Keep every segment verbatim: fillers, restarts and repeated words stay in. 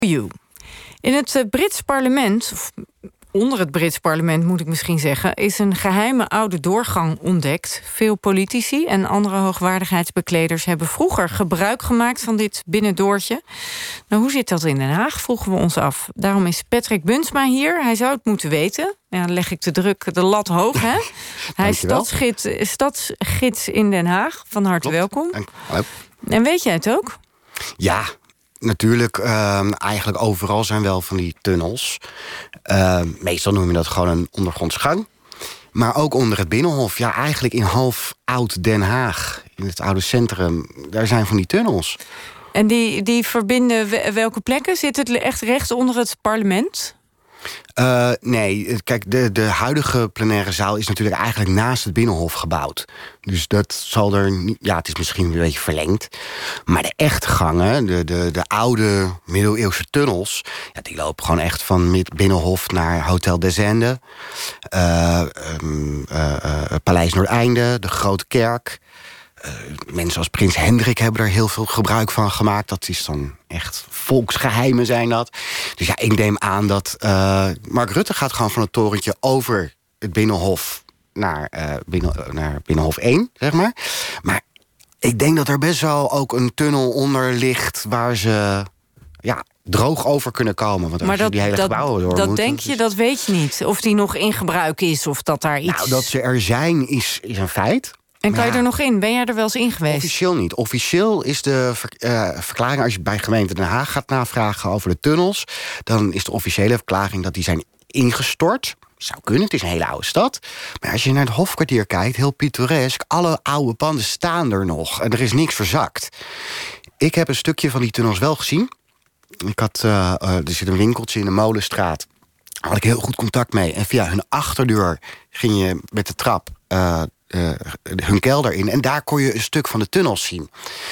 You. In het uh, Brits parlement, of onder het Brits parlement moet ik misschien zeggen, is een geheime oude doorgang ontdekt. Veel politici en andere hoogwaardigheidsbekleders hebben vroeger gebruik gemaakt van dit binnendoortje. Nou, hoe zit dat in Den Haag, vroegen we ons af. Daarom is Patrick Buntsma hier. Hij zou het moeten weten. Ja, dan leg ik de druk, de lat hoog, hè? Hij is stadsgids, stadsgids in Den Haag. Van harte Klopt. welkom. Hallo. En weet jij het ook? Ja, natuurlijk. Uh, eigenlijk overal zijn wel van die tunnels. Uh, meestal noem je dat gewoon een ondergronds gang. Maar ook onder het Binnenhof. Ja, eigenlijk in half oud Den Haag. In het oude centrum. Daar zijn van die tunnels. En die, die verbinden welke plekken? Zit het echt recht onder het parlement? Uh, nee, kijk, de, de huidige plenaire zaal is natuurlijk eigenlijk naast het Binnenhof gebouwd. Dus dat zal er niet. Ja, het is misschien een beetje verlengd. Maar de echte gangen, de, de, de oude middeleeuwse tunnels, ja, die lopen gewoon echt van Binnenhof naar Hotel des Indes, uh, um, uh, uh, Paleis Noordeinde, de Grote Kerk. Uh, mensen als prins Hendrik hebben er heel veel gebruik van gemaakt. Dat is dan echt volksgeheimen zijn dat. Dus ja, ik neem aan dat uh, Mark Rutte gaat gewoon van het torentje over het Binnenhof naar, uh, binnen, uh, naar Binnenhof één, zeg maar. Maar ik denk dat er best wel ook een tunnel onder ligt waar ze ja, droog over kunnen komen. Want maar dat, die hele dat, gebouwen door dat moeten, denk je, dus dat weet je niet. Of die nog in gebruik is, of dat daar iets... Nou, dat ze er zijn is, is een feit. En kan je ja, er nog in? Ben jij er wel eens in geweest? Officieel niet. Officieel is de ver, uh, verklaring, als je bij gemeente Den Haag gaat navragen over de tunnels, dan is de officiële verklaring dat die zijn ingestort. Zou kunnen, het is een hele oude stad. Maar als je naar het Hofkwartier kijkt, heel pittoresk, alle oude panden staan er nog. En er is niks verzakt. Ik heb een stukje van die tunnels wel gezien. Ik had, uh, uh, er zit een winkeltje in de Molenstraat. Daar had ik heel goed contact mee. En via hun achterdeur ging je met de trap Uh, Uh, hun kelder in. En daar kon je een stuk van de tunnels zien.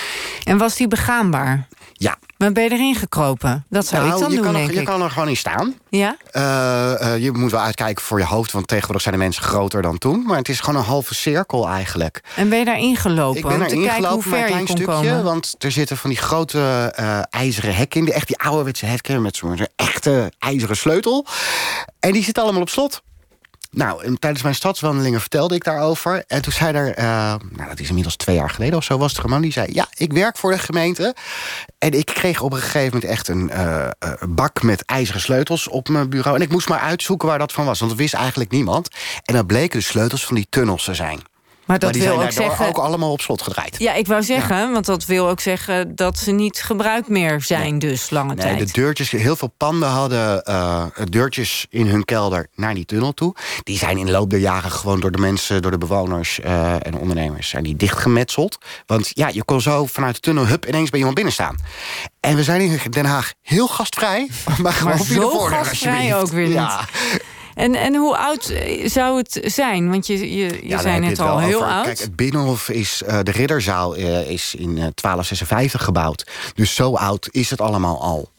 En was die begaanbaar? Ja. Maar ben je erin gekropen? Dat zou nou, ik dan je doen, kan denk er, ik. Je kan er gewoon in staan. Ja? Uh, uh, je moet wel uitkijken voor je hoofd, want tegenwoordig zijn de mensen groter dan toen. Maar het is gewoon een halve cirkel eigenlijk. En ben je daar ingelopen? Ik ben er ingelopen, maar een klein stukje. Komen? Want er zitten van die grote uh, ijzeren hekken in. Die, echt die ouderwetse hekken met zo'n echte ijzeren sleutel. En die zitten allemaal op slot. Nou, en tijdens mijn stadswandelingen vertelde ik daarover. En toen zei er, uh, nou dat is inmiddels twee jaar geleden of zo, was er een man die zei, ja, ik werk voor de gemeente. En ik kreeg op een gegeven moment echt een uh, bak met ijzeren sleutels op mijn bureau. En ik moest maar uitzoeken waar dat van was, want dat wist eigenlijk niemand. En dat bleken de sleutels van die tunnels te zijn. Maar dat maar die wil zijn ook daardoor zeggen, ook allemaal op slot gedraaid. Ja, ik wou zeggen, ja. want dat wil ook zeggen dat ze niet gebruikt meer zijn, nee. dus lange nee, tijd. De deurtjes, heel veel panden hadden uh, deurtjes in hun kelder naar die tunnel toe. Die zijn in de loop der jaren gewoon door de mensen, door de bewoners uh, en ondernemers, zijn die dichtgemetseld. Want ja, je kon zo vanuit de tunnel, hup, ineens bij iemand binnen staan. En we zijn in Den Haag heel gastvrij, maar gewoon maar via de voordeur, gastvrij ook weer niet. Ja. En, en hoe oud zou het zijn? Want je, je, je ja, zei net al heel over. oud. Kijk, het Binnenhof is, uh, de Ridderzaal uh, is in uh, twaalf zesenvijftig gebouwd. Dus zo oud is het allemaal al.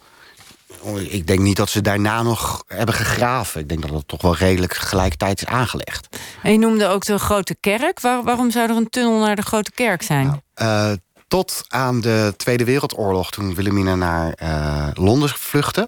Ik denk niet dat ze daarna nog hebben gegraven. Ik denk dat het toch wel redelijk gelijkertijd is aangelegd. En je noemde ook de Grote Kerk. Waar, waarom zou er een tunnel naar de Grote Kerk zijn? Nou, uh, tot aan de Tweede Wereldoorlog, toen Wilhelmina naar uh, Londen vluchtte,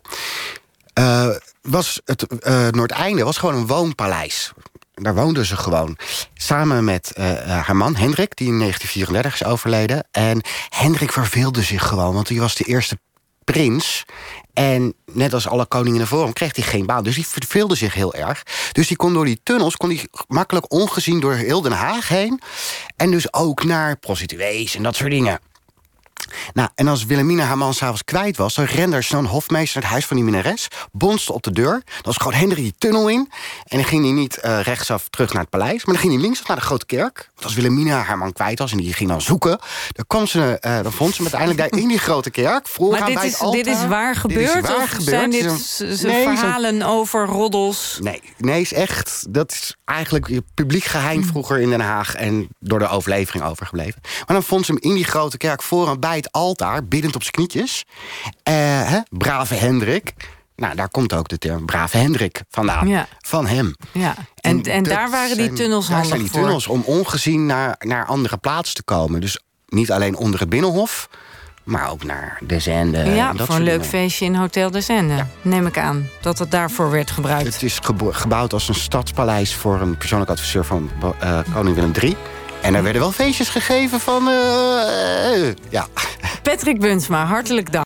Uh, was het uh, Noordeinde was gewoon een woonpaleis. Daar woonde ze gewoon. Samen met uh, haar man Hendrik, die in negentien vierendertig is overleden. En Hendrik verveelde zich gewoon, want hij was de eerste prins. En net als alle koningen voor hem kreeg hij geen baan. Dus hij verveelde zich heel erg. Dus hij kon door die tunnels kon hij makkelijk ongezien door heel Den Haag heen. En dus ook naar prostituees en dat soort dingen. Nou, en als Wilhelmina haar man s'avonds kwijt was, dan rende er zo'n hofmeester naar het huis van die minnares, bonste op de deur. Dan was gewoon Hendrik die tunnel in. En dan ging hij niet uh, rechtsaf terug naar het paleis, maar dan ging hij linksaf naar de Grote Kerk. Want als Wilhelmina haar man kwijt was en die ging dan zoeken, dan, kwam ze, uh, dan vond ze hem uiteindelijk daar in die Grote Kerk. Maar dit is, dit is waar gebeurd? Dit is waar of gebeurd. Zijn dit z- nee, verhalen zo... over roddels? Nee, nee, is echt. Dat is eigenlijk publiek geheim vroeger in Den Haag en door de overlevering overgebleven. Maar dan vond ze hem in die Grote Kerk voor bij het altaar, biddend op zijn knietjes. Uh, hè, brave Hendrik. Nou, daar komt ook de term brave Hendrik vandaan. Ja. Van hem. Ja. En, en, en daar waren die tunnels handig voor? Daar zijn die tunnels om ongezien naar, naar andere plaatsen te komen. Dus niet alleen onder het Binnenhof, Maar ook naar de Zende. Ja, en dat voor een leuk dingen. feestje in Hotel de Zende. Ja. Neem ik aan dat het daarvoor werd gebruikt. Het is gebouwd als een stadspaleis voor een persoonlijk adviseur van uh, koning Willem drie. En er werden wel feestjes gegeven van... Uh, uh, ja. Patrick Bunsma, hartelijk dank.